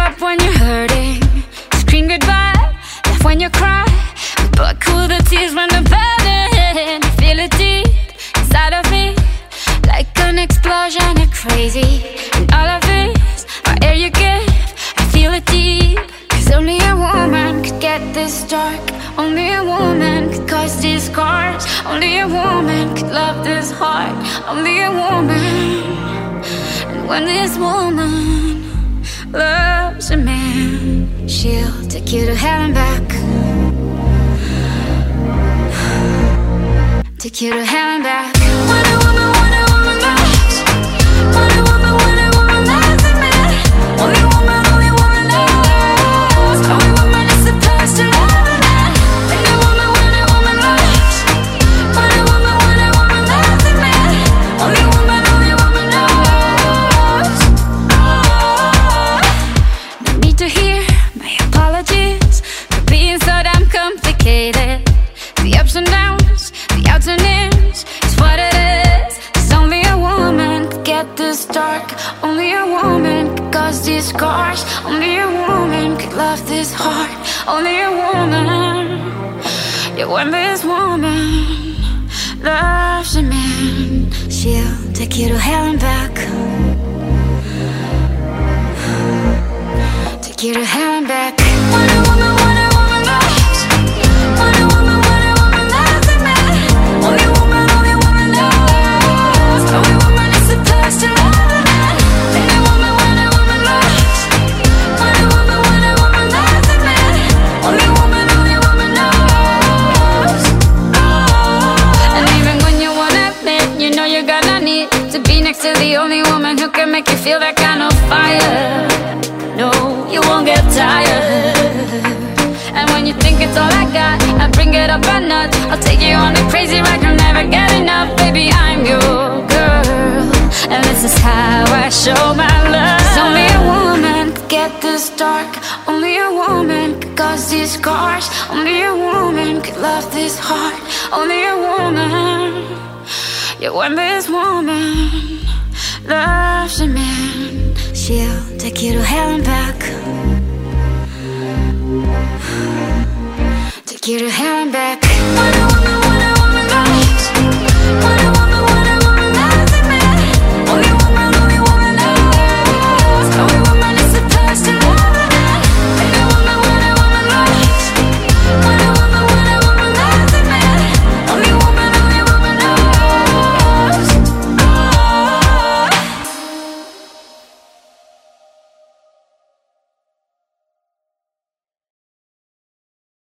up when you're hurting, scream goodbye, laugh when you cry, but cool the tears when they're burning. Feel it deep inside of me, like an explosion of crazy. And all of this, our air you give, I feel it deep. Cause only a woman could get this dark. Only a woman could cause these scars. Only a woman could love this heart. Only a woman. And when this woman loves a man, she'll take you to hell and back. Take you to hell and back. When a woman loves, when a woman loves a man, only woman knows. Only woman is supposed to love a man. When a woman loves, when a woman loves a man, only woman knows. No need to hear my apologies for being so damn complicated. The ups and downs, the outs and ins, it's what it is. Cause only a woman could get this dark. Only a woman could cause these scars. Only a woman could love this heart. Only a woman. Yeah, when this woman loves a man, she'll take you to hell and back. Take you to hell and back. When a woman loves, when a woman loves a man, only woman knows. Only woman is supposed to love a man. When a woman loves, when a woman loves a man, only woman knows. And even when you won't admit, you know you're gonna need to be next to the only woman who can make you feel that kind of fire. No, you won't get tired. And when you think it's all I got, I bring it up a notch. I'll take you on a crazy ride, you'll never get enough. Baby, I'm your girl, and this is how I show my love. Cause only a woman could get this dark. Only a woman could cause these scars. Only a woman could love this heart. Only a woman. Yeah, when this woman loves a man, she'll take you to hell and back. Take you to hell and back.